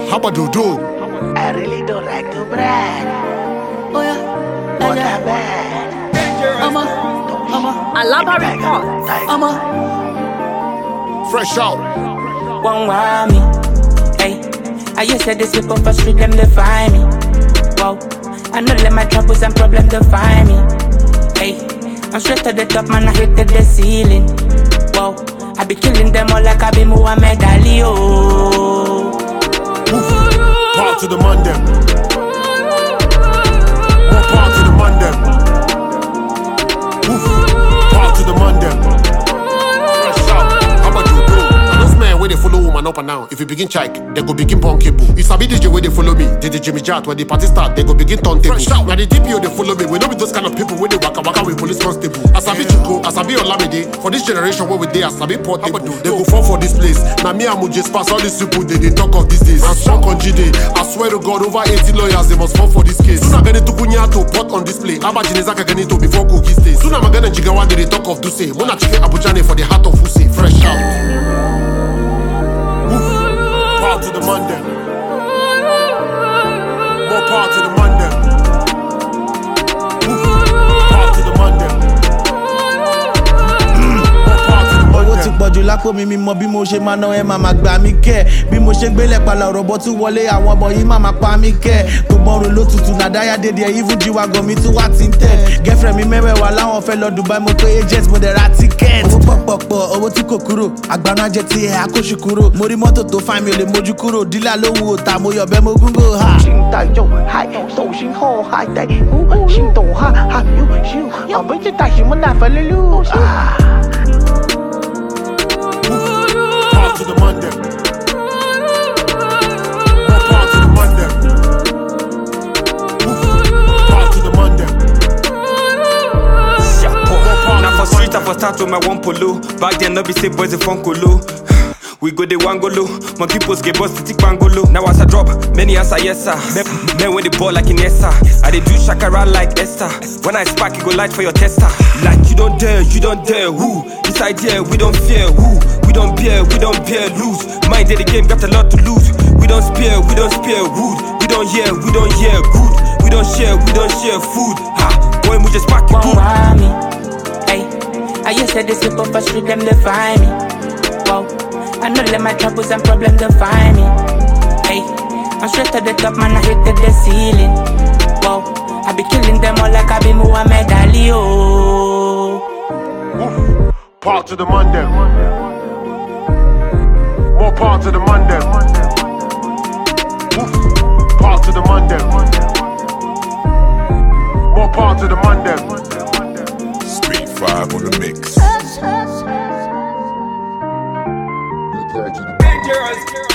How about do? I really don't like to brag. Oh yeah, but I'm bad. Alaba report. Fresh out. One want me, hey. I used to this people for street them define me. Wow, I know let my troubles and problems define me. Hey, I'm straight to the top, man. I hit the ceiling. Wow, I be killing them all like I be Muhammad Ali. Oh, Part to the Mandem. More part to the Mandem. Part to the Mandem. Fresh out. How about you, bro? And those men where they follow woman up and down. If you begin check, they go begin punk cable. You sabi DJ where they follow me. DJ Jimmy Jat, when the party start, they go begin turn table. Fresh out. Now the DPO they follow me. We know with those kind of people where they waka with police constable. Asabi Chuko, Asabi Olamide. For this generation where we dey, Asabi portable. They go fall for this place. Now me and Mujes pass all these people they talk of these days. And strong on GD. I swear to God, over 80 lawyers they must fall for this case. Soon I'm gonna to put on display. Abajineza Kaganito before cookie stays. Soon I'm gonna Jigawa they talk of Duse. Mona chicken Abujane for the heart of Huse. Fresh out. Part to the Mandem. More part to the Mandem. Part to the Mandem. More part to the owó ti Mandem. pọ̀jù lápò mi mọ bí mo ṣe máa ná ẹ máa gbà mí kẹ́ bí mo ṣe gbélé pàlà ọ̀rọ̀ bọ́ tún wọlé àwọn ọmọ yìí máa pa mí kẹ́ gbogbo ọrùn ló tutù nàdáyà dédé ẹ̀ even jíwagọ̀ mi tún wá ti ń tẹ̀ girlfriend mi mẹ́wẹ̀ẹ́wà láwọn fẹ́ lọ Dubai mo pé agent mo dẹ̀ ra ticket owó pọ̀pọ̀pọ̀ owó tí kò kúrò àgbàna jẹ ti ẹ̀ àkóṣù kúrò mo rí mọ́tò tó fáìn mi ò lè mójú kúrò dílà lówó òtà mo yọ̀bẹ mo gúngò ha. 心带就嗨，手心后还带，心动哈哈呦，不知道什么那份路啊。 Part to the Mandem. More part to the Mandem. Part to the Mandem. Now for street, I for start with my one polo. Back then, no be say boys a fun colo. We go the wangolo, my people's get bust to bangolo. Now as I drop, many answer yes sir. Men when they ball like in Essa, I they do shakara like Esther. When I spark, it go light for your tester. Like you don't dare who? Inside here, we don't fear who? We don't bear lose. Mind the game, got a lot to lose. We don't spare rude. We don't hear good. We don't share food. Ha, boy, we just pack it good. me, hey. I used to this people for street them define me. Wow, I know let my troubles and problems define me. Hey, I'm straight to the top, man. I hit the ceiling. Wow, I be killing them all like I be Muhammad Ali. Oh, Part to the Mandem. More part to the Mandem. Part to the Mandem. More part to the Mandem. Speed 5 on the mix. Dangerous.